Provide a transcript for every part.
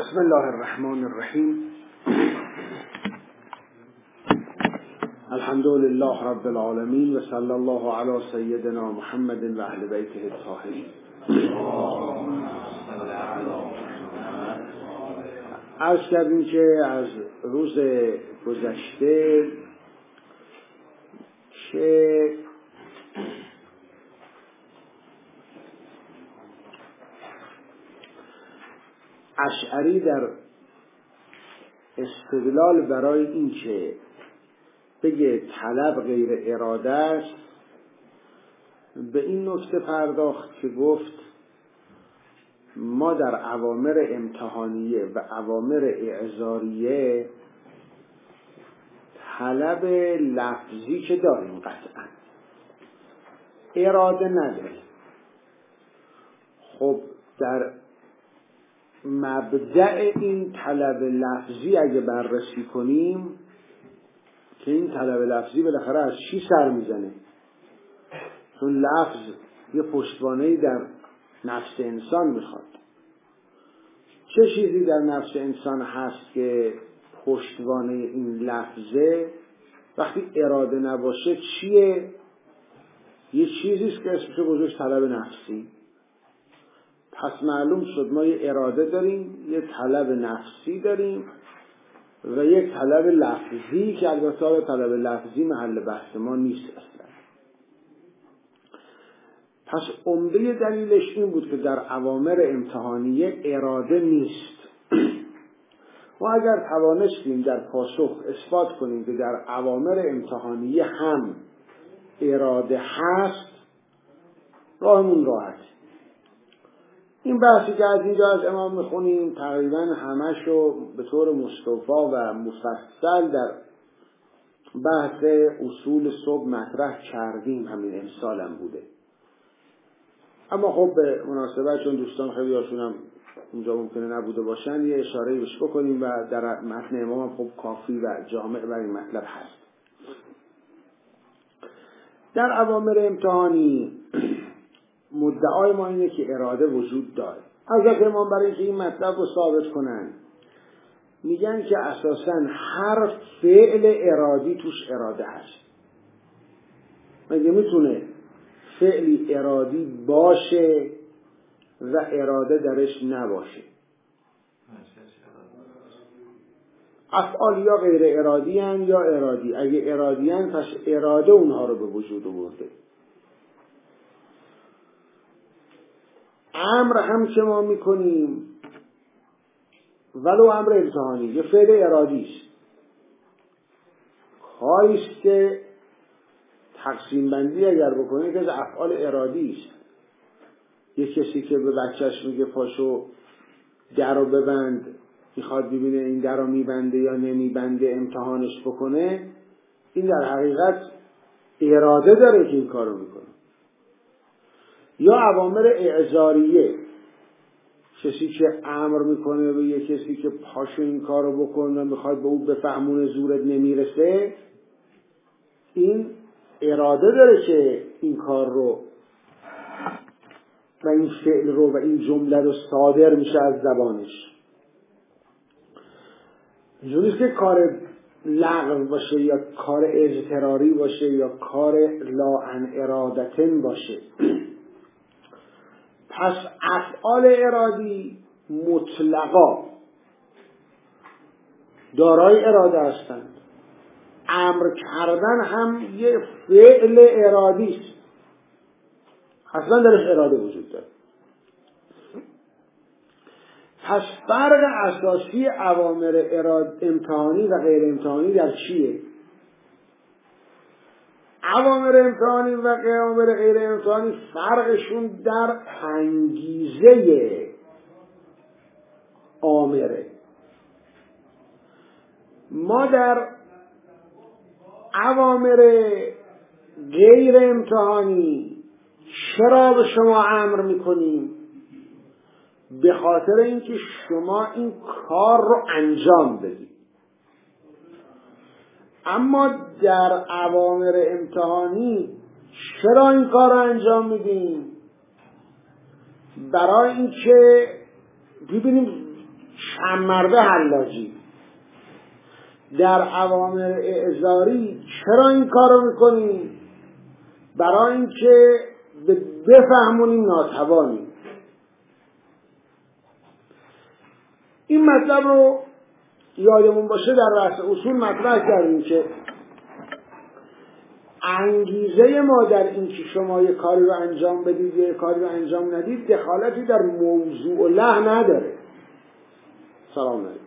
بسم الله الرحمن الرحیم. الحمد لله رب العالمین و صلی الله علی سیدنا محمد و اهل بیته الطاهرین. عرض کردیم که از روز گذشته که اشعری در استدلال برای این که بگه طلب غیر اراده است به این نکته پرداخت که گفت ما در اوامر امتحانیه و اوامر اعذاریه طلب لفظی که داریم قطعا، اراده نداریم. خب در مبدأ این طلب لفظی اگه بررسی کنیم که این طلب لفظی بالاخره از چی سر میزنه؟ چون لفظ یه پشتوانه‌ای در نفس انسان میخواد. چه چیزی در نفس انسان هست که پشتوانه این لفظه؟ وقتی اراده نباشه چیه؟ یه چیزیست که اسمشو گذاشت طلب نفسی. پس معلوم شد ما یه اراده داریم، یه طلب نفسی داریم و یک طلب لفظی که البته طلب لفظی محل بحث ما نیست اصلا. پس عمده دلیلش این بود که در اوامر امتحانیه اراده نیست. و اگر توانستیم در پاسخ اثبات کنیم که در اوامر امتحانیه هم اراده هست، راهمون راحت. این بحثی که از اینجا از امام میخونیم تقریبا همشو به طور مستوفا و مفصل در بحث اصول صبح مطرح کردیم، همین امسالم بوده. اما خب به مناسبت چون دوستان خیلی هاشون هم اونجا ممکنه نبوده باشن یه اشاره بهش بکنیم و در متن امام هم خب کافی و جامع برای این مطلب هست. در اوامر امتحانی مدعای ما اینه که اراده وجود داره. حضرت امام برای اینکه این مطلب رو ثابت کنن میگن که اساساً هر فعل ارادی توش اراده هست. مگه میتونه فعلی ارادی باشه و اراده درش نباشه؟ افعال یا غیر ارادی هن یا ارادی. اگه ارادی هن پس اراده اونها رو به وجود آورده. امر هم که ما میکنیم ولو امر امتحانی یه فعل ارادی است، کاریست که تقسیم بندی اگر بکنید از افعال ارادی است. یه کسی که به بچهش میگه پاشو در رو ببند، میخواد ببینه این در رو میبنده یا نمیبنده، امتحانش بکنه، این در حقیقت اراده داره که این کار رو میکنه. یا اوامر اعذاریه، کسی که امر میکنه به یه کسی که پاشو این کار رو بکن و میخواد به او بفهمونه زورت نمیرسه، این اراده داره که این کار رو و این فعل رو و این جمله رو صادر میشه از زبانش. اینجوریست که کار لغو باشه یا کار اضطراری باشه یا کار لا عن ارادتن باشه. پس افعال ارادی مطلقا دارای اراده هستند. امر کردن هم یه فعل ارادی است، اصلا درش اراده وجود داره. پس فرق اساسی اوامر امتحانی و غیر امتحانی در چیه؟ اوامر امتحانی و اوامر غیر امتحانی فرقشون در انگیزه آمره. ما در اوامر غیر امتحانی چرا به شما امر میکنیم؟ به خاطر اینکه شما این کار رو انجام بدید. اما در اوامر امتحانی چرا این کار رو انجام میدیم؟ برای اینکه ببینیم شمرده حلاجی. در اوامر اعزاری چرا این کارو میکنی؟ برای اینکه بفهمونیم ناتوانیم. این مطلب رو یادمون باشه در بحث اصول مطرح کردیم که انگیزه ما در این که شما یه کاری رو انجام بدید یا یه کاری رو انجام ندید دخالتی در موضوع له نداره. سلام علیکم.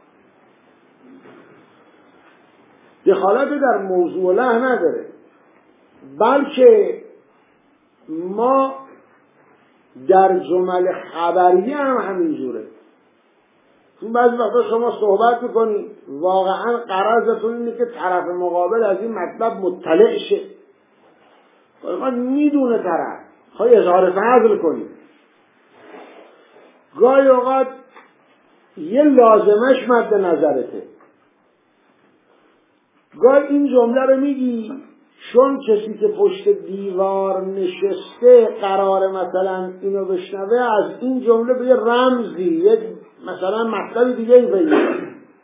دخالت در موضوع له نداره، بلکه ما در جمل خبریه هم همینجوره. چون بعضی وقتا شما صحبت میکنید واقعا غرضتون اینه که طرف مقابل از این مطلب مطلع شه، میدونه طرف، خواهی اظهار فضل کنید. گاهی اوقات یه لازمش مد نظرته، گاهی این جمله رو میگی چون کسی که پشت دیوار نشسته قرار مثلا اینو بشنوه، از این جمله به یه رمزی، یه مثلا مطلب دیگه ای بگید.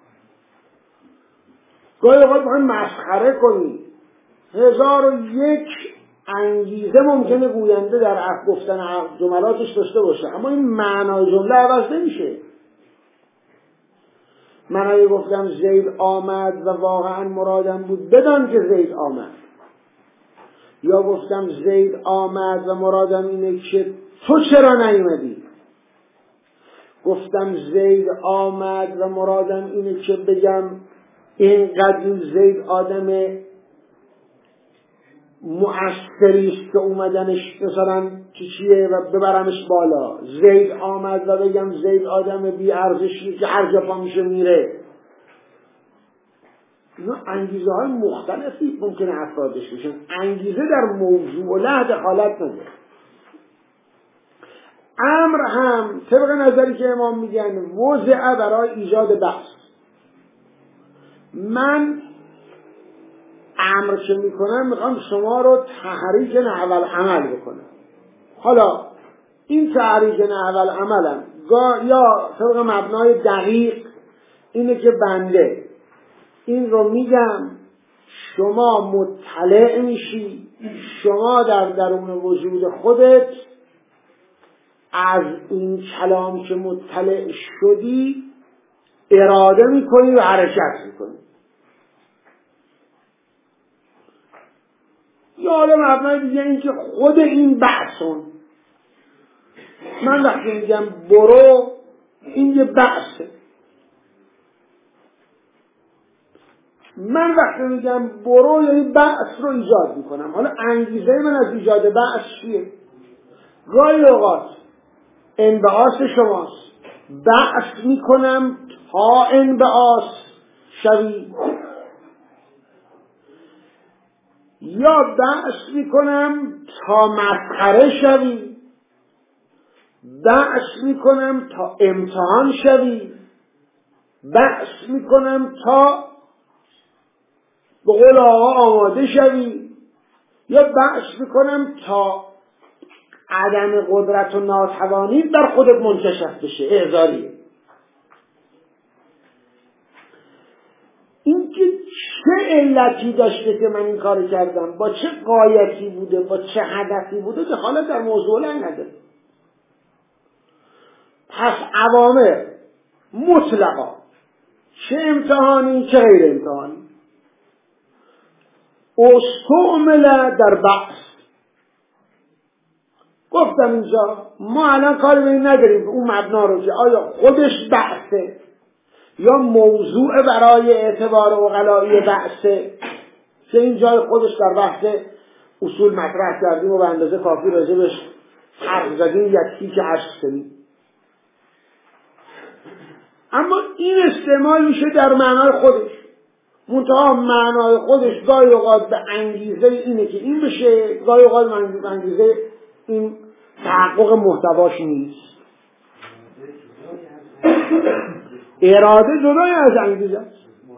گاهی اوقات باید مسخره کنی. 1001 انگیزه ممکنه گوینده در گفتن جملاتش داشته باشه، اما این معنای جمله عوض نمیشه. من اگه گفتم زید آمد و واقعا مرادم بود بدان که زید آمد، یا گفتم زید آمد و مرادم اینه که تو چرا نیومدی، گفتم زید آمد و مرادم اینه که بگم اینقدر این زید آدم مؤثریست که اومدنش مثلا چیه و ببرمش بالا. زید آمد و بگم زید آدم بی ارزشی که هر جا پا میشه میره. اینا انگیزه های مختلفی ممکنه افرادش بشن. انگیزه در موضوع له دخالت نداره. امر هم طبق نظری که امام میگن وضع برای ایجاد بحث. من امر که میکنم میخوام شما رو تحریک نحو العمل بکنم. حالا این تحریک نحو العملم یا طبق مبنای دقیق اینه که بنده این رو میگم، شما مطلع میشی، شما در درون وجود خودت از این کلام که مطلع شدی اراده میکنی و حرکت میکنی. یا حالا مبنای دیگه این که خود این بحثون، من وقتی میگم برو این یه بحثه، من وقتی میگم برو یعنی بحث رو ایجاد میکنم. حالا انگیزه من از ایجاد بحث چیه؟ گاهی اوقات انبعاث شماست، بحث میکنم تا انبعاث شوی، یا بحث میکنم تا مسخره شوی، بحث میکنم تا امتحان شوی، بحث میکنم تا به قول آقا آماده شوی، یا بحث میکنم تا عدم قدرت و ناتوانی در خودت منکشف بشه. اعذاریه. این که چه علتی داشته که من این کار کردم، با چه غایتی بوده، با چه هدفی بوده، دخالت در موضوع له نداره. پس اوامر مطلقا چه امتحانی چه غیر امتحانی استعمل در بحث. گفتم اینجا ما الان کاری به این نداریم اون مبنا رو که آیا خودش بحثه یا موضوع برای اعتبار عقلایی بحثه، که این جای خودش در بحث اصول مطرح کردیم و به اندازه کافی راجبش حرف زدیم، یکی که عرض کنیم. اما این استعمال میشه در معنای خودش، منتها معنای خودش گاهی اوقات به انگیزه اینه که این بشه، گاهی اوقات انگیزه این تحقق محتواش نیست. اراده جدای از انگیزه است.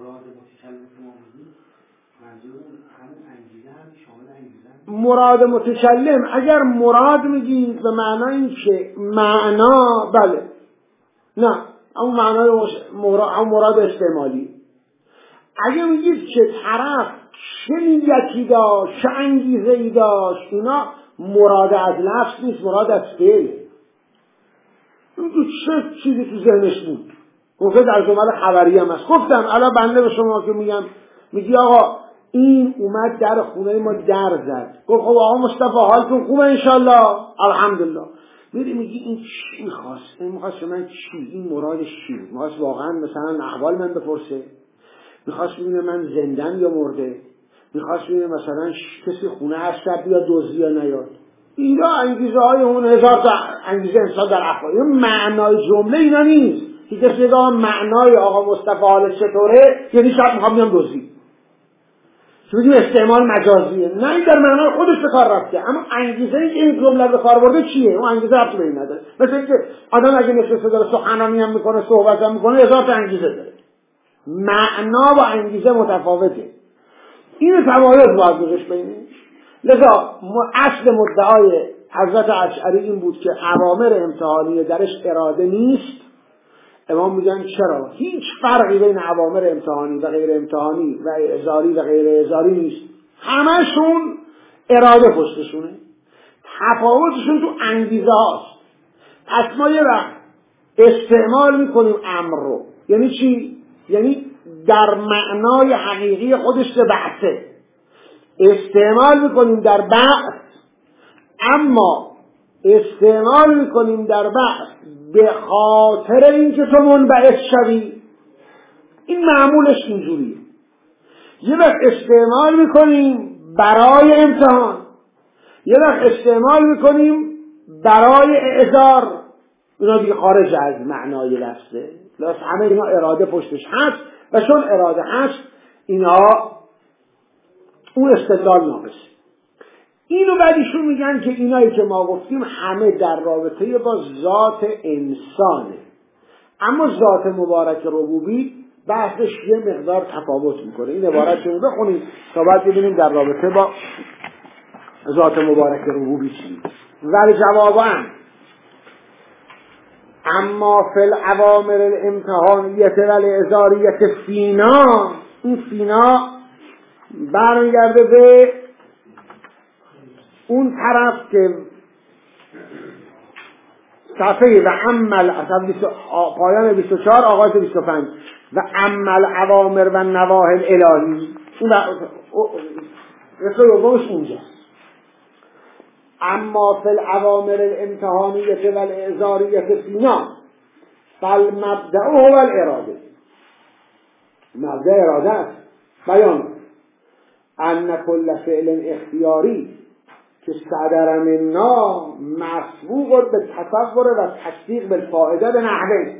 مراد متکلم اگر مراد میگید به معنای این که معنا، بله، نه اون معنای مراد استعمالی. اگه میگید که طرف چه نیتی داشت، چه انگیزه‌ای داشت، اینا مراد از لفظ نیست، مراد از فعل. این تو چه چیزی تو ذهنش بود؟ ممکن در جمله خبری هم هست. گفتم الان بنده به شما که میگی آقا این اومد در خونه ما در زد، گفت خب آقا مصطفی حالتون خوبه انشالله؟ الحمدلله. میگی این چی میخواست؟ این میخواست من چی؟ این مرادش چی بود؟ میخواست واقعا مثلا احوال من بپرسه؟ میخواست ببینه من زندم یا مرده؟ میخواست ببینه مثلا کسی خونه هست شب یا دزدی یا نیاد؟ اینا انگیزه های اون هزار تا انگیزه انسان در افکار. این معنای جمله اینا نیست که کسی بگه معنای آقا مصطفی حالش چطوره یعنی شب میخوام بیام دزدی. چون بگیم استعمال مجازیه. نه، این در معنای خودش به کار رفته، اما انگیزه ای که این جمله به کار برده چیه؟ اون انگیزه رفت به این نداره. مثل اینکه آدم اگه نشسته داره سخنرانی هم میکنه، صحبت هم میکنه، هزار تا انگیزه داره. معنا و انگیزه متفاوته. این تمایز باید گذاشت بینش. لذا اصل مدعای حضرت اشعری این بود که اوامر امتحانی درش اراده نیست. امام میگن چرا؟ هیچ فرقی بین اوامر امتحانی و غیر امتحانی و اعذاری و غیر اعذاری نیست. همشون اراده پشتشونه. تفاوتشون تو انگیزه هاست. پس ما یه وقت استعمال میکنیم امر رو. یعنی چی؟ یعنی در معنای حقیقی خودش به بعثه استعمال میکنیم در بعث، اما استعمال میکنیم در بعث به خاطر اینکه تو منبعث شوی. این معمولش اینجوریه. یه وقت استعمال میکنیم برای امتحان، یه وقت استعمال میکنیم برای اعذار. اینا دیگه خارج از معنای لفظه. لذا همه اینا اراده پشتش هست و چون اراده هست اینا اون استدلال ناقصه. اینو بعدیشون میگن که اینایی که ما گفتیم همه در رابطه با ذات انسانه، اما ذات مبارک ربوبی بحثش یه مقدار تفاوت میکنه. این عبارت رو بخونیم تا بعد ببینیم در رابطه با ذات مبارک ربوبی چی. ولی جواباً اما فی الاوامر الامتحانیت و الاعذاریت فینا، این فینا برمیگرده به اون طرف که صفحه و عمل پایان 24 آغاز 25 و عمل اوامر و نواهی الالهی، اون رسول دومش اونجاست. اما فی الاوامر الامتحانیت و الاعذاریت فینا فالمبدأ هو الاراده. مبدأ اراده است. بیان ان کل فعل اختیاری که صدر منا مسبوق به تصور و تصدیق بالفائده به نحوه.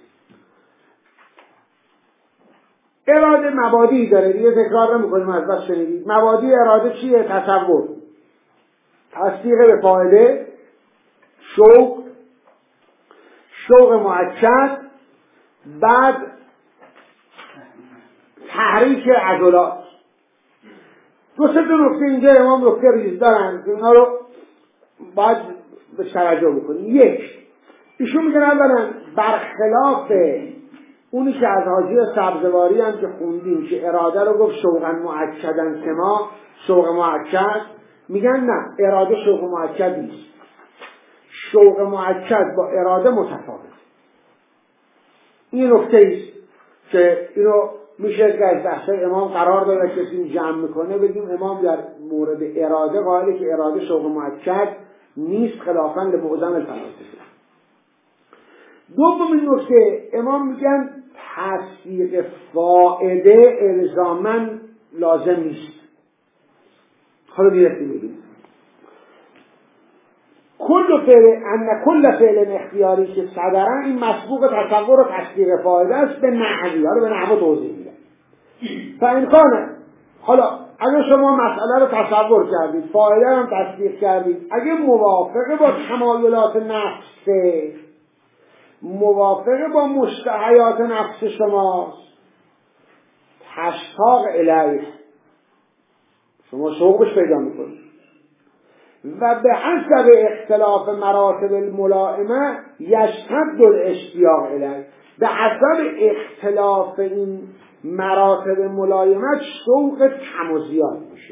اراده مبادی داره، دیگه تکرار نمی‌کنیم، از بس شنیدید. مبادی اراده چیه؟ تصور، تصدیق به فائده، شوق مؤکد، بعد تحریک عضلات. دو سه نکته اینجا امام نکته ریز دارن که اونا رو باید به توجه بکنیم. یک، ایشون میگن اولا برخلاف اونی که از حاجی سبزواری هم که خوندیم که اراده رو گفت شوقا مؤکدن کما شوق مؤکد، میگن نه، اراده شوق مؤکد نیست. شوق مؤکد با اراده متفاوت. این نکته ایست که اینو میشه که از بحثای امام قرار داره که کسی جمع میکنه بگیم امام در مورد اراده قائله که اراده شوق مؤکد نیست، خلافاً لمعظم الفلاسفه. دومین نکته، امام میگن تصدیق فائده الزاماً لازم نیست. حالا دیرستی میگیم کل فعل اختیاری که صدرن این مسبوق تصور و تصدیق فائده است به نحوی. حالا به نحو توضیح میدن. فامکانه، حالا اگه شما مسئله رو تصور کردید، فائده هم تصدیق کردید، اگه موافقه با تمایلات نفسه، موافقه با مشتهیات نفس شماست، تشتاق الیه، شما شوقش پیدا میکنید و به حسب اختلاف مراتب الملائمه یشتد الاشتیاق الیه. به حسب اختلاف این مراتب ملایمت شوق کم و زیاد میشه.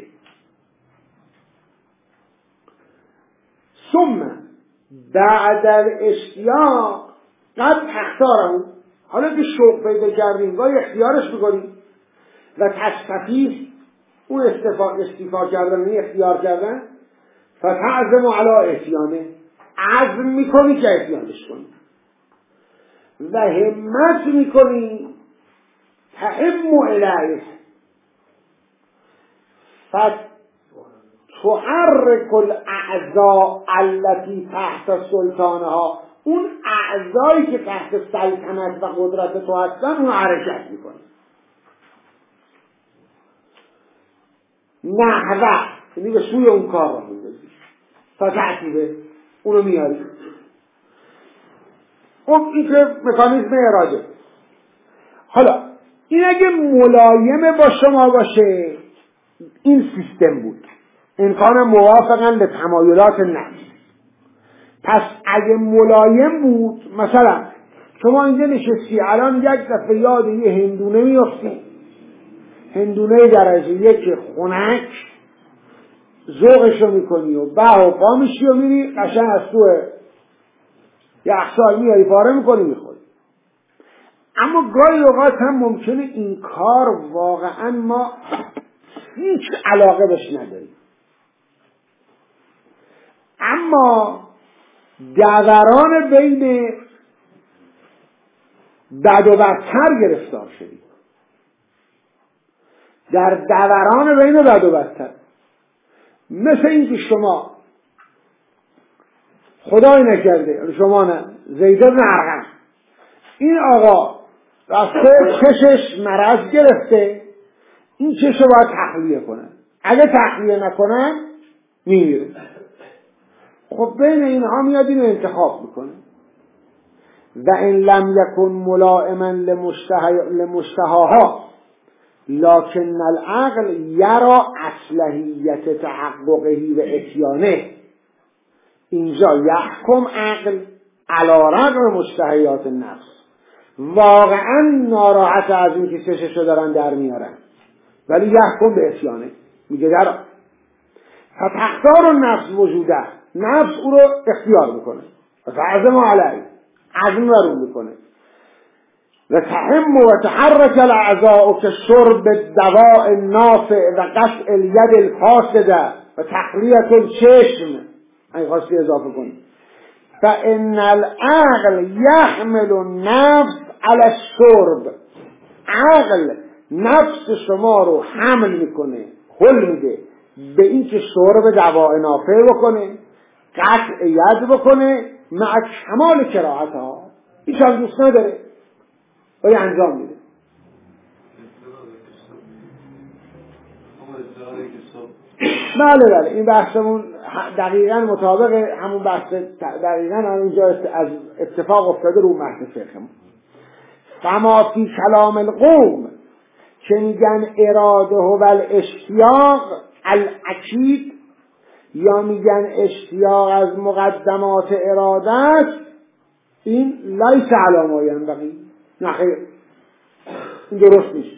ثم بعد الاشتیاق قد تختارم، حالا که شوق پیدا کردیم گاهی اختیارش میکنیم و تستفیض اون استیفا کردن این اختیار کردن، فتعزم علی اتیانه، عزم میکنی که اتیانش کنی و همت میکنی تهم الیه فتحرک الاعضاء التي تحت سلطانها، اون اعضایی که تحت سلطنت و قدرت تو هستن اون حرکت میکنی. نحوه یعنی به سوی اون کار رو میندازی، فتعتیبه اونو میاری. خب این که مکانیزم اراده. حالا این اگه ملایم با شما باشه این سیستم بود، این کار موافقا به تمایلات نفس. پس اگه ملایم بود، مثلا شما اینجا نشستی الان یک دفعه یاد یه هندونه میفتی، هندونه درجه یک خنک ذوقشو میکنی و به و پا میشی و میری قشنگ از تو یخچال میاری پاره میکنی میخوری. اما گاهی اوقات هم ممکنه این کار واقعا ما هیچ علاقه بهش نداریم، اما دوران بین بد و بدتر گرفتار شدیم، در دوران بین بد و بدتر. مثل این که شما خدای نکرده شما نه زید بن ارقم، این آقا رفته چشش مرض گرفته، این چش رو باید تخلیه کنن، اگه تخلیه نکنن میمیره. خب بین اینها میاد اینو انتخاب میکنه و این لم یکن ملائما لمشتهاها لکن العقل یرا اصلحیت تحققه و اتیانه. اینجا یحکم عقل علی رغم مشتهیات نفس، واقعا ناراحت از این که چششو دارن در میارن، ولی یحکم به اتیانه، میگه در فتختار النفس وجوده، نفس او رو اختیار میکنه و تعظم علیه، عزم رو میکنه و تهم و تحرک الاعضاء که شرب دواء نافع و قطع الید الفاسده و تخلیت الچشم. این خواستی اضافه کنی فان العقل یحمل النفس علی الشرب، عقل نفس شما رو حمل میکنه، حل میده به این که شرب دواء نافع بکنه، قطع ید بکنه، مع کمال کراهت ها، هیچ هم دوست نداره ولی انجام میده. بله این بحثمون دقیقاً مطابق همون بحث، دقیقاً اینجا از اتفاق افتاده رو بحث فقهمون. فما فی کلام القوم که میگن اراده و الاشتیاق الاکید، یا میگن اشتیاق از مقدمات ارادت، این لیس علی ما ینبغی، نه خیر این درست نیست.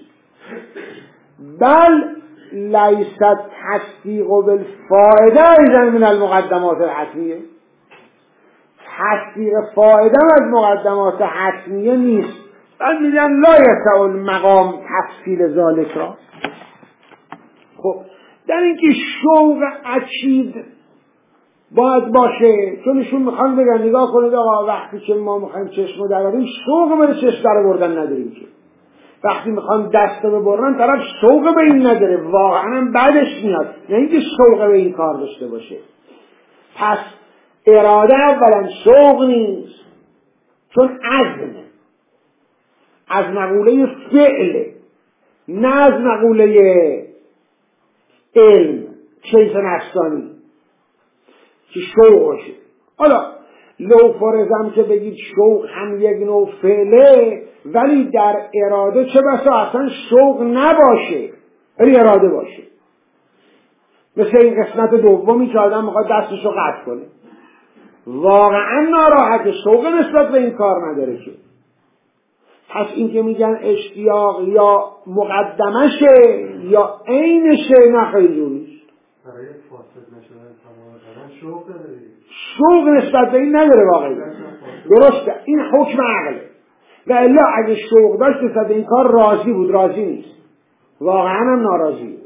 بل لیست تصدیق بالفائده ایضا من المقدمات الحتمیه، تصدیق فائده از مقدمات حتمیه نیست. بل میگن لا یسع المقام تفصیل ذالک را. خب در اینکه شوق اکید باید باشه، چون ایشون میخوان بگن نگاه کنید آقا وقتی که ما میخوایم چشمو دراریم شوق به چشم در بردن نداریم، که وقتی میخوان دست رو ببرن طرف شوق به این نداره، واقعا بعدش میاد، نه اینکه شوق به این کار داشته باشه. پس اراده اولا شوق نیست، چون عزمه، از مقوله فعله نه از مقوله علم کیف نفسانی که شوق باشه. حالا لو فرضم که بگید شوق هم یک نوع فعله، ولی در اراده چه بسا اصلا شوق نباشه ولی اراده باشه، مثل این قسمت دومی که آدم میخواد دستشو قطع کنه، واقعا ناراحت، شوق نسبت به این کار نداره که، پس این که میگن اشتیاق یا مقدمشه یا عینشه، نه خیلی نیست. برای فاسد نشدن تمام شوق داره. شوق نسبت به این نداره واقعی. درسته، این حکم عقله. و الا اگه شوق داشت نسبت به این کار راضی بود، راضی نیست. واقعا هم ناراضی.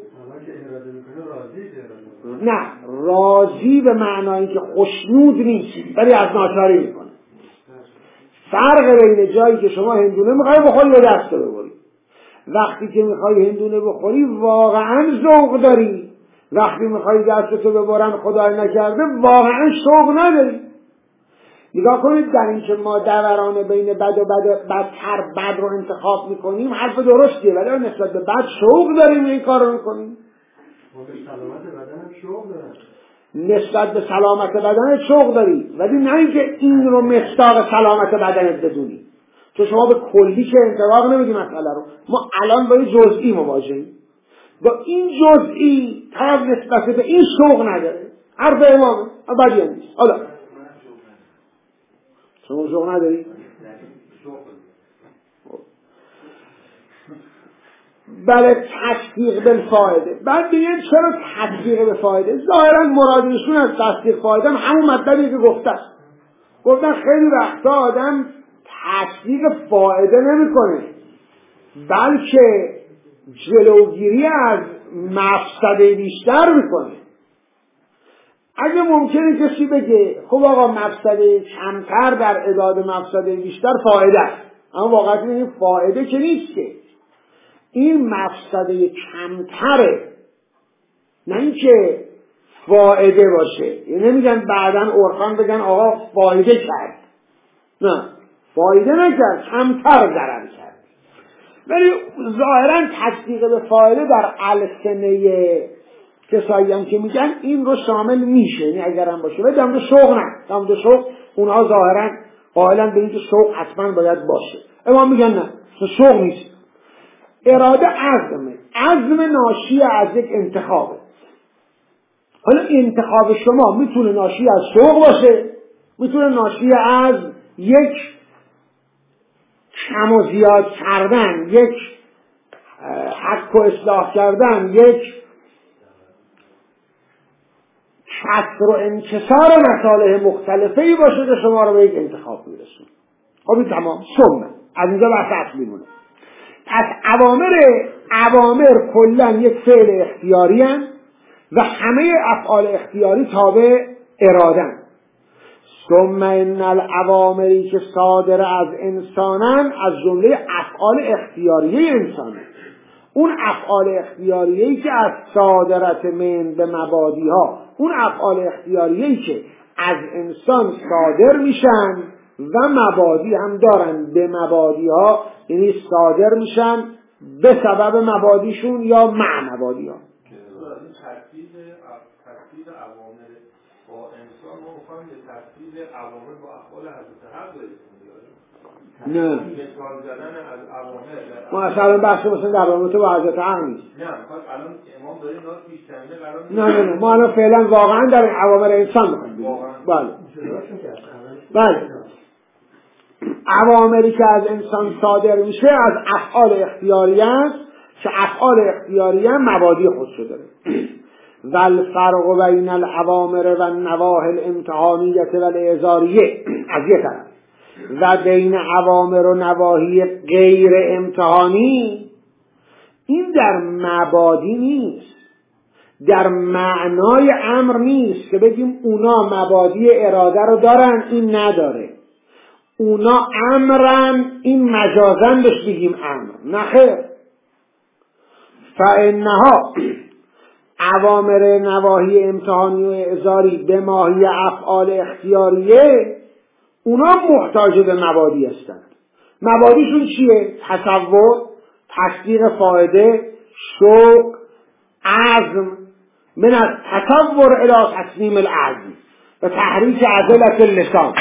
نه، راضی به معنای که خوشنود نیست، ولی از ناچاری میکنه. فرق بین جایی که شما هندونه میخوای بخوری یا دست رو ببری. وقتی که میخوای هندونه بخوری واقعا ذوق داری، وقتی میخوای دستتو ببرن خدای نکرده واقعا شوق نداری. نگاه کنید در این که ما دوران بین بد و بدتر بد رو انتخاب میکنیم حرف درستیه، ولی نسبت به بد شوق داریم این کار رو میکنیم. سلامت بدن شوق دارن. نسبت به سلامت بدنت شوق داری، ولی نه اینکه این رو مصداق سلامت بدنت بدونی، چون شما به کلی که انطباق نمیدی مسئله رو. ما الان با این جزئی مواجهیم، با این جزئی طرف نسبت به این شوق نداره. حرف امامه، بدی نیست. حالا شما شوق نداری؟ بله، تصدیق بالفائده. بعد بگیم چرا تصدیق به فایده؟ ظاهرا مرادشون از تصدیق فایده همون مطلبی که گفتن خیلی وقتا آدم تصدیق فایده نمیکنه، بلکه جلوگیری از مفسده بیشتر میکنه. اگه ممکنه کسی بگه خب آقا مفسده کمتر در عداد مفسده بیشتر فایده است، اما واقعا این فایده که نیست، که این مفسده کمتره، نه اینکه فایده باشه. یعنی نمیگن بعداً عرفان بگن آقا فایده کرد، نه، فایده نکرد، کمتر ضرر کرد. ولی ظاهراً تصدیق به فایده در السنه کسایی هم که میگن این رو شامل میشه، یعنی اگر هم باشه. ولی در شوق نه، در شوق اونها ظاهراً قائلاً به اینکه شوق حتما باید باشه. اما میگن نه، شوق نیست. اراده عزم ناشی از یک انتخابه. حالا انتخاب شما میتونه ناشی از شوق باشه، میتونه ناشی از یک کم و زیاد کردن، یک حق و اصلاح کردن، یک کسر و انکسار مصالح مختلفی باشه که شما رو به یک انتخاب میرسونه. خب این تمام سمه از اینجا بحث میمونه. پس اوامر کلن یک فعل اختیاری هستند و همه افعال اختیاری تابع ارادن. ثم ان الاوامری که صادر از انسانن از جمله افعال اختیاریه انسانن. اون افعال اختیاریه‌ای که از صادرت من به مبادیها، اون افعال اختیاریه‌ای که از انسان صادر میشن و مبادی هم دارن، به مبادیها یعنی صادر میشن به سبب مبادیشون یا مع مبادیها. ترتیب اوامر با انسان ما می‌خوایم به ترتیب اوامر با افعال حضرت حق برسیم. نه مثال زدن از اوامر ما اصلا بحث مثلا در رابطه با حضرت حق نیست. نه میخواد الان امام داره اینا پیش زمینه قرار نه ما الان فعلا واقعا در اوامر انسان می‌خوایم. بله اوامری که از انسان صادر میشه از افعال اختیاری است که افعال اختیاری مبادی خودشو داره. والفرق بین الاوامر و النواهی الامتحانیه و الاعذاریه از یک طرف و بین اوامر و نواهی غیر امتحانی، این در مبادی نیست، در معنای امر نیست که بگیم اونا مبادی اراده رو دارن این نداره، اونا امرن این مجازن بهش بگیم امر، نه خیر. فانها اوامر نواهی امتحانی و اعذاری به ماهی افعال اختیاریه اونا محتاج به مبادی هستند. مبادیشون چیه؟ تصور، تصدیق فایده، شوق، عزم، من از تصور الی تسلیم العزم و تحریک عضلة اللسان.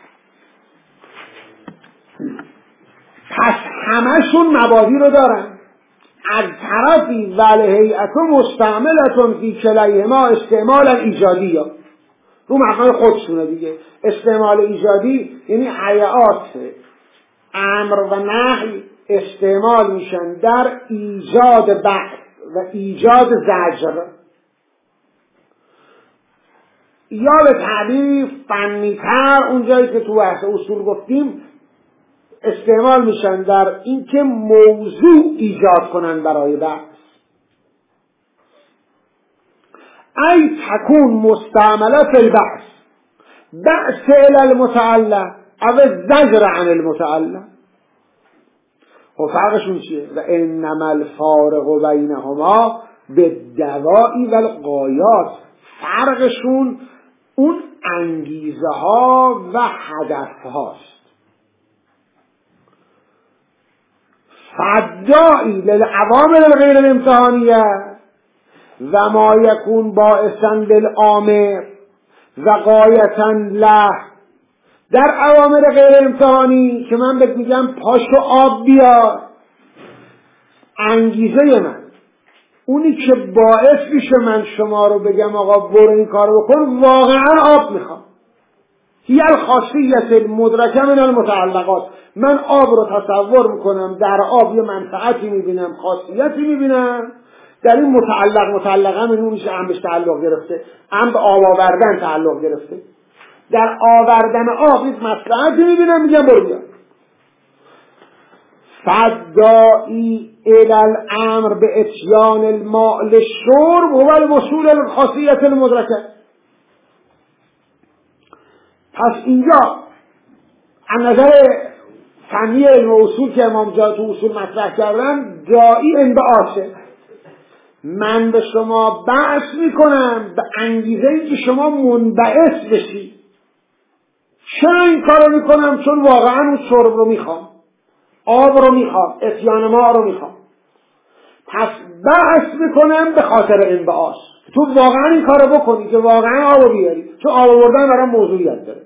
پس همشون مبادی رو دارن. از طرفی والهیئت مستعملتون فی کلیهما استعمالا ایجادی، رو معنای خودشونه دیگه. استعمال ایجادی یعنی حیات امر و نهی استعمال میشن در ایجاد بعث و ایجاد زجر، یا به تعبیر فنی‌تر اونجایی که تو بحث اصول گفتیم استعمال میشن در اینکه موضوع ایجاد کنن برای بحث. ای تکون مستعمله فی البحث بعث الی المتعلق او زجر عن المتعلق. و فرقشون چیه؟ و انما الفارق بینهما بالدواعی و الغایات. فرقشون اون انگیزه ها و هدف هاست. فالداعی للعوامل الغیر الامتحانیه و ما یکون باعثا للآمر و غایتا له. در اوامر غیر امتحانی که من بهت میگم پاشو آب بیار، انگیزه من اونی که باعث میشه من شما رو بگم آقا برو این کارو بکن واقعا آب میخوام. هی الخاصیت المدرکه من المتعلقات. من آب رو تصور میکنم، در آب یه منفعتی میبینم، خاصیتی میبینم. در این متعلقه من اون میشه هم بهش تعلق گرفته، هم به آب آوردن تعلق گرفته. در آوردن آب یک مصلحتی میبینم، میگم برو بیار. فالداعی الی الامر به اتیان الماء للشرب هو الوصول الخاصیت المدرکه. پس اینجا از نظر فنی علم و اصول که امام جا تو اصول مطرح کردن، داعی انبعاثه. من به شما بعث میکنم به انگیزه ای که شما منبعث بشی. چرا این کارو میکنم؟ چون واقعا اون شرب رو میخوام، آب رو میخوام، اتیان ما رو میخوام. پس بعث میکنم به خاطر انبعاث. تو واقعا این کارو بکنی که واقعا آب رو بیاری، چون آب آوردن برام موضوعیت داره.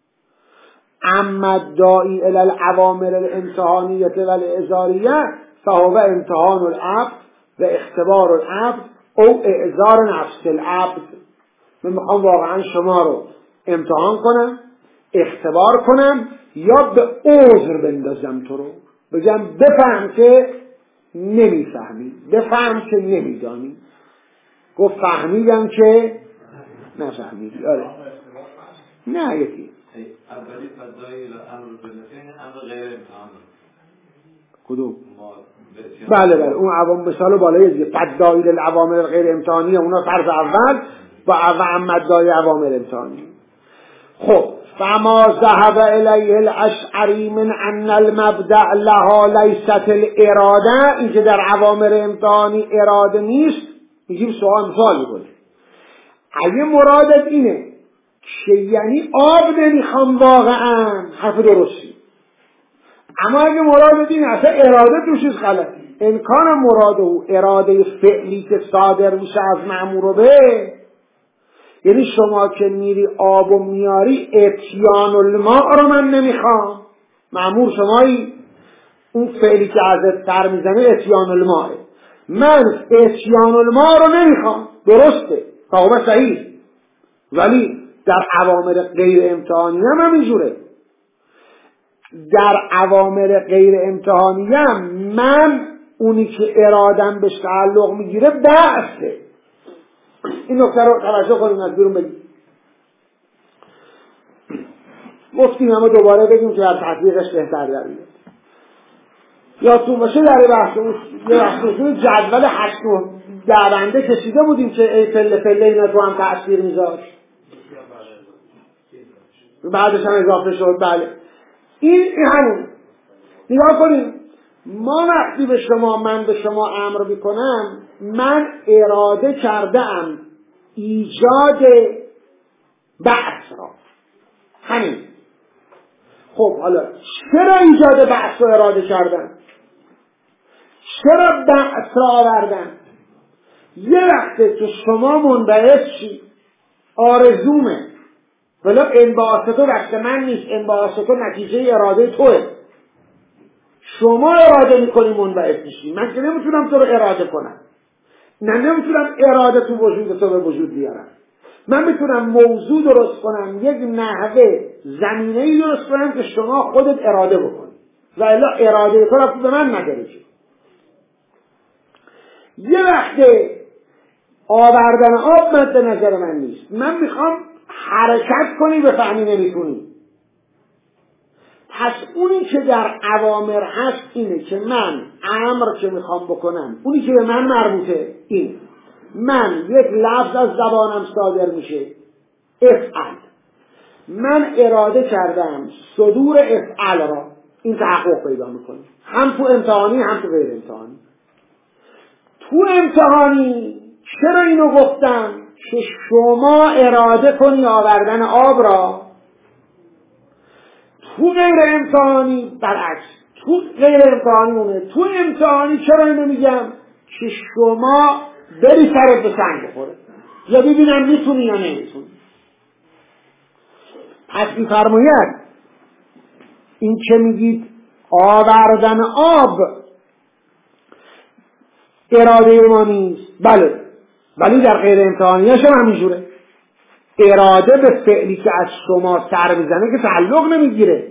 اما داعی الی العوامل الامتحانیه و الاعذاریه فهو امتحان العبد و اختبار العبد او اعذار نفس العبد. من میخوام واقعا شما رو امتحان کنم، اختبار کنم، یا به عذر بندازم تو رو، بگم بفهم که نمیفهمی، بفهم که نمیدانی. گفت فهمیدم که نفهمیدی. آره نه یکی اولی فضایی امر بالفعل امر غیر امتحان. کدوم؟ بله اون عوام مثال بالای دیگه فضایی للعوامل غیر امتحانیه، اونا فرض اول با اعمد دای عوامل امتحانی. خب فما ذهب الیه الاشعری من ان المبدأ لها لیست الاراده، این که در عوامل امتحانی اراده نیست، میگیم مثال میکنه. اگه مرادت اینه که یعنی آب نمیخوام واقعا، حرف درستی. اما اگه مرادت اینه اصلا اراده توشیز غلط، امکان مراده و اراده فعلی که صادر میشه از مأمور به، یعنی شما که میری آب و میاری اتیان الماء رو من نمیخوام، مأمور شمایی، اون فعلی که ازت سر میزنه اتیان الماء، من اتیان الماء رو نمیخوام، درسته تمام صحیح، ولی در عوامل غیر امتحانی هم همینجوره. در عوامل غیر امتحانی هم من اونی که ارادم بهش تعلق میگیره بعثه. این نکته رو توجه کنیم، از بیرون بگیم گفتیم، اما دوباره بگیم که در تطبیقش بهتر در بیاد. یادتون باشه در بحث اصول جدول 8 دونده کشیده بودیم که ای پله اینا تو هم تأثیر میذاشت، بعدش هم اضافه شد. بله این همون. نگاه کنیم، ما وقتی من به شما امر میکنم، من اراده کردم ایجاد بعث را، همین. خب حالا چرا ایجاد بعث را اراده کردم؟ چرا بعث را آوردم؟ یه وقته که شما منبعث شی، آرزومه، ولی انبعاث تو دست من نیست، انبعاث تو نتیجه اراده توه. شما اراده میکنی منبعث میشی، من که نمیتونم تو رو اراده کنم، نمیتونم اراده تو وجود تو به وجود بیارم. من میتونم موضوع درست کنم، یک نحوه زمینه‌ای درست کنم که شما خودت اراده بکنی، و الا اراده تو رفت به من نداره که. یه وقته آوردن آب مد نظر من نیست، من میخوام حرکت کنی بفهمی نمیتونی. پس اونی که در اوامر هست اینه که من امر که میخوام بکنم، اونی که به من مربوطه اینه، من یک لفظ از زبانم صادر میشه افعل، من اراده کردم صدور افعل را، این تحقق پیدا میکنه هم تو امتحانی هم تو غیر امتحانی. تو امتحانی چرا اینو گفتم که شما اراده کنی آوردن آب را، تو غیر امتحانی برعکس، تو غیر امتحانی اونه، تو امتحانی چرا اینو میگم که شما بری سرت به سنگ بخوره یا ببینم میتونی یا نمیتونی. پس میفرماید این که میگید آوردن آب اراده ما نیست، بله ولی در غیر امتحانیش هم همینجوره. اراده به فعلی که از شما سر میزنه که تعلق نمیگیره،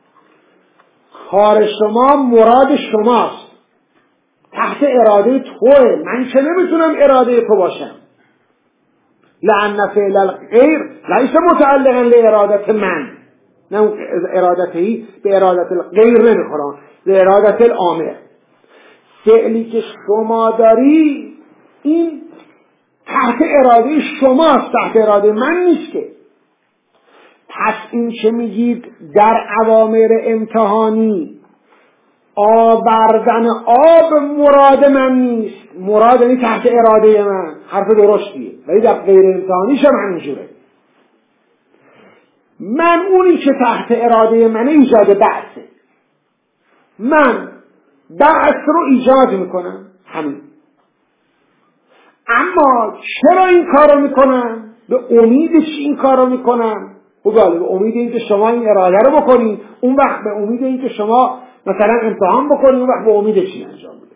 کار شما مراد شماست، تحت اراده توه، من که نمیتونم اراده تو باشم. لأن فعل الغیر لیس متعلقا لارادت من، نه ارادتهی به ارادت الغیر نمیخورم، به ارادت الامر. فعلی که شما داری این تحت اراده شماست، تحت اراده من نیست که. پس این که میگید در اوامر امتحانی آوردن آب مراد من نیست، مراد یعنی تحت اراده من، حرف درستیه، ولی در غیر امتحانیش هم همینجوره. من اونی که تحت اراده من ایجاد بعثه، من بعث رو ایجاد میکنم همین. اما چرا این کارو میکنم؟ به امید چی این کارو میکنم؟ به امید این که شما این اراده رو بکنید، اون وقت به امید این که شما مثلا امتحان بکنید، اون وقت به امید چی انجام بده.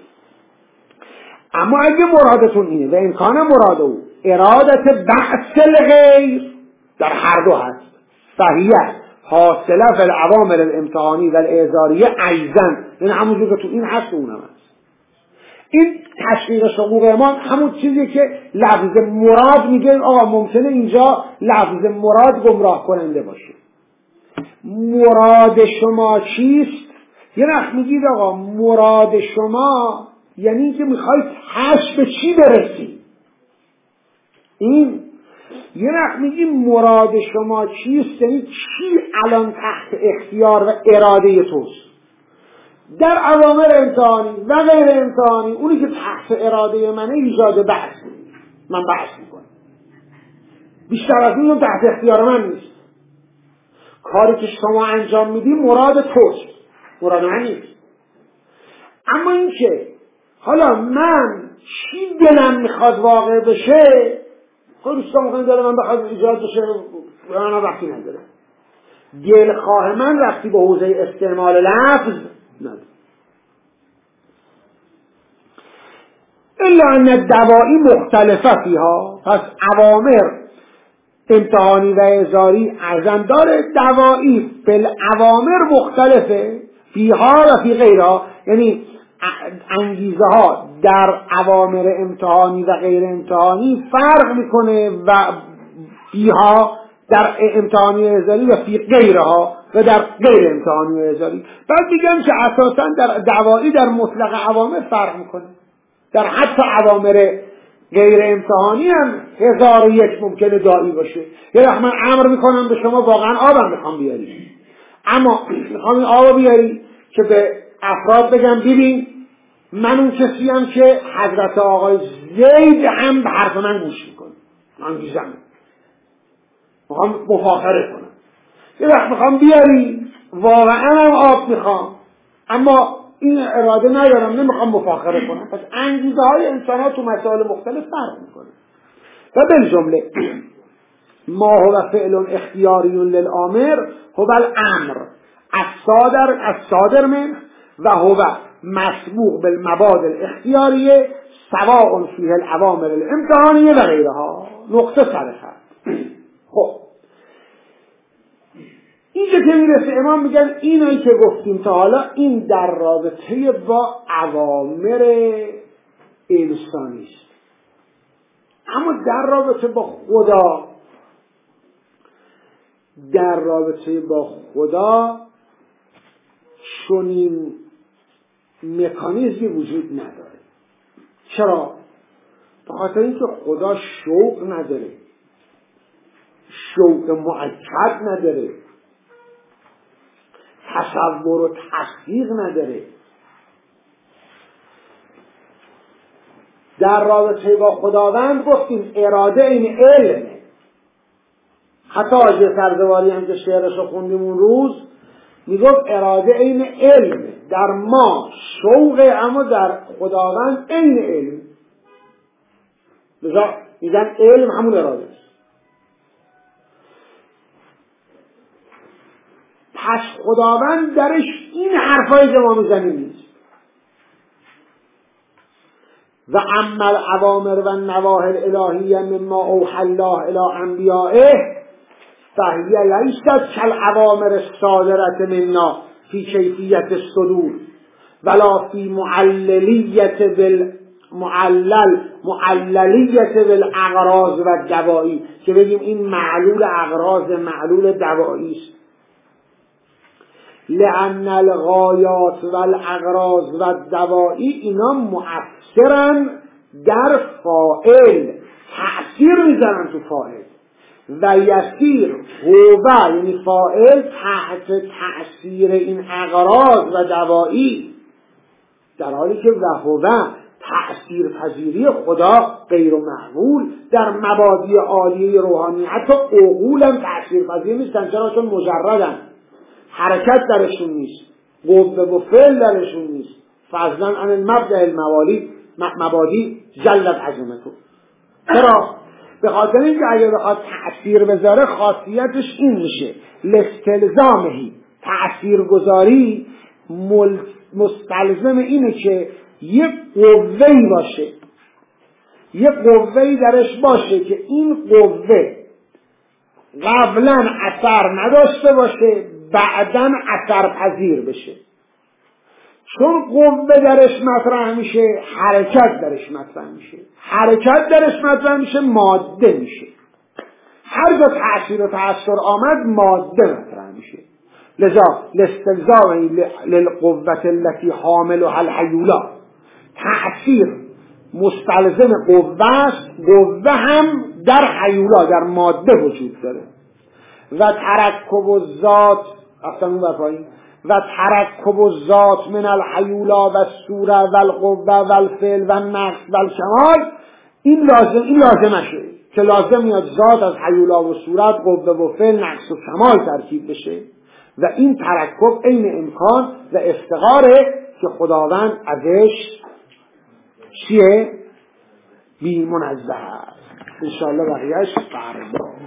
اما اگه مرادتون اینه و امکان مراد او ارادت بعث الغیر در هر دو هست، صحیح حاصله فی الاوامر الامتحانی و الاعذاریه ایضا، یعنی همونجور که تو این هست و اونم هست. این تشریح حقوق امام همون چیزی که لفظ مراد میگه آقا ممکنه اینجا لفظ مراد گمراه کننده باشه. مراد شما چیست؟ یه وقت میگید آقا مراد شما یعنی که میخواید هش به چی برسی. این یه وقت میگیم مراد شما چیست یعنی چی الان تحت اختیار و اراده توست. در اوامر امتحانی و غیر امتحانی اونی که تحت اراده منه ایجاد بحث، من بحث میکنم، بیشتر از اون تحت اختیار من نیست. کاری که شما انجام میدی مراد توست، مراد من نیست. اما این که حالا من چی دلم میخواد واقع بشه، خود دوستان میخوایم داره من بخواد ایجاد بشه من وقتی نداره. دلخواه من رفتی به حوزه استعمال لفظ نداره. الا ان الدوائی مختلفه فیها، پس اوامر امتحانی و اعذاری ارزن داره، دوائی بالاوامر مختلفه فیها و فی غیرها، یعنی انگیزه ها در اوامر امتحانی و غیر امتحانی فرق میکنه و فیها در امتحانی اعذاری و فی غیرها و در غیر امتحانی اعذاری. بعد میگم که اساسا در دوائی در مطلق اوامر فرق میکنه، در حتی اوامر غیر امتحانی هم 1001 ممکنه داعی باشه. یه وقت من امر میکنم به شما واقعا آبم میخوام بیاری، اما میخوام این آب بیاری که به افراد بگم ببین من اون کسی هم که حضرت آقای زید هم به حرف من گوش میکنه، من گیزم میخوام مفاخره کنم. یه وقت میخوام بیاری واقعا هم آب میخوام اما این اراده ندارم، نمیخوام مفاخره کنم. پس انگیزه های انسان ها تو مسائل مختلف فرق میکنه. و بالجمله ما هو فعل اختیاری للآمر هو الامر الصادر منه و هو مسبوق بالمبادئ الاختیاریه سواء فیه الاوامر الامتحانیه و غیرها. نقطه سر خط. خب اینجا که میرسه امام میگن اینایی که گفتیم تا حالا این در رابطه با اوامر انسانی است، اما در رابطه با خدا، در رابطه با خدا چنین مکانیزمی وجود نداره. چرا؟ به خاطر اینکه خدا شوق نداره، شوق مؤکد نداره، تصور و تصدیق نداره. در رابطه با خداوند گفتیم اراده این علمه. حتی آجه سردواری هم که شعرشو خوندیم اون روز میگفت اراده این علمه. در ما شوقه، اما در خداوند این علم. لذا میگن علم همون اراده است. پس خداوند درش این حرفایی که ما میزنیم نیست. و اما الاوامر و النواهی الالهیه مما اوحی الله الی انبیائه فهی لیست کالاوامر الصادرة منا فی کیفیت الصدور ولا فی معللیت بالاغراض و الدوائی، که بگیم این معلول اغراض، معلول دوایی است. لأن الغایات و الاغراض و الدوائی اینا مؤثرن در فاعل، تأثیر میزنن تو فاعل. و یسیر هو، یعنی فاعل تحت تأثیر این اغراض و دوایی، در حالی که وهو تأثیر پذیری خدا غیر معقول در مبادی عالیه روحانی. حتی عقول هم تأثیر پذیر نیستن. چرا؟ چون مجردن، حرکت درشون نیست، قوه و فعل درشون نیست. فضلا عن المبدأ مبادی جلت عظمته. چرا؟ به خاطر اینکه اگر بخواد تأثیر بذاره خاصیتش این میشه لاستلزامهی، تأثیر گذاری مستلزم اینه که یک قوهی باشه، یک قوهی درش باشه که این قوه قبلا اثر نداشته باشه، بعداً اثر پذیر بشه. چون قوه درش مطرح میشه، حرکت درش مطرح میشه، حرکت درش مطرح میشه، ماده میشه. هر جا تأثیر و تأثیر آمد ماده مطرح میشه. لذا لاستلزام للقوة التي حاملها الحیولا، تأثیر مستلزم قوه است، قوه هم در حیولا، در ماده وجود داره. و ترکب الذات و ترکب الذات من الحیولا و الصوره و القوه و الفعل و النقص و الکمال، این لازمشه که لازم میاد ذات از حیولا و صورت، قوه و فعل، نقص و کمال ترکیب بشه. و این ترکب عین امکان و افتقاره که خداوند ازش چیه؟ بی منزه است. انشاءالله بقیهش فردا.